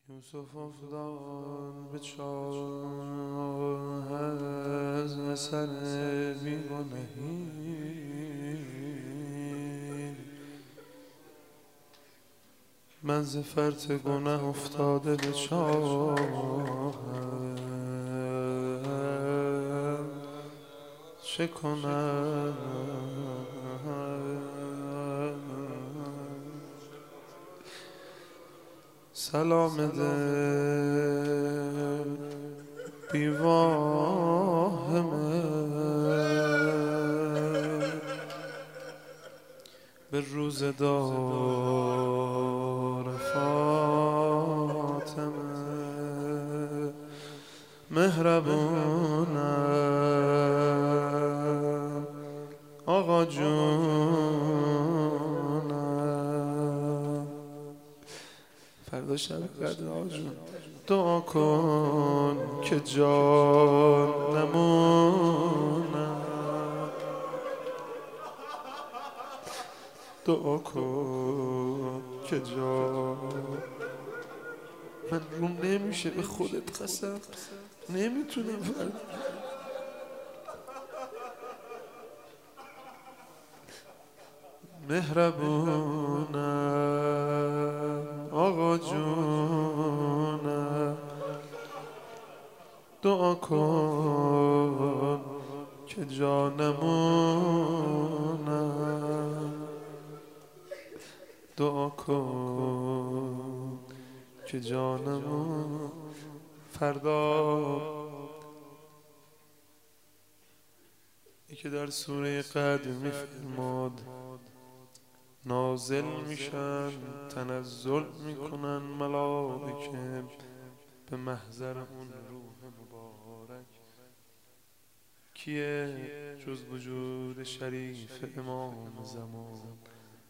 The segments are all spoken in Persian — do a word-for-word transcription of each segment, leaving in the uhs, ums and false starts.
یوسف افتاد به چاه از اثر بیگناهی، من ز فرط گناه افتاده به چاه، چه کنم؟ سلام دل بی واهمه به روزگار فاطمه، مهربونم آقا جونم. فردا شب قدر آقا جون دعا کن که جان نمونم، دعا کن که جان، من روم نمیشه به خودت قسم نمیتونم فردا. مهربونم آقا جونم، دعا کن که جانمونم، دعا کن که جانمون. فردا که در سوره قدر میفرماد نازل میشن، تنزل میکنن ملائکه به محضر اون روح مبارک. کیه جز وجود شریف امام زمان؟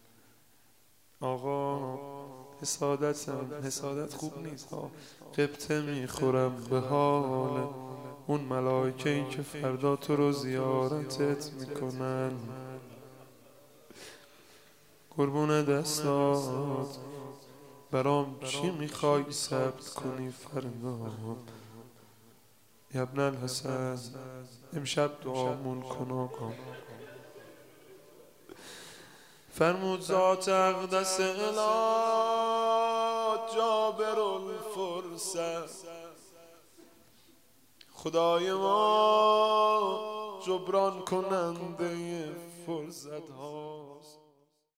آقا حسادتم، حسادت خوب نیست ها، قبطه میخورم به حال اون ملائکه‌ای که فردا تو رو زیارتت میکنن. قربون دستات، برام چی میخوای ثبت کنی فردا؟ ابن الحسن امشب دعامون کن آقا. فرمود ذات اقدس اله جابر الفرصت، خدای ما جبران کننده فرصت هاست.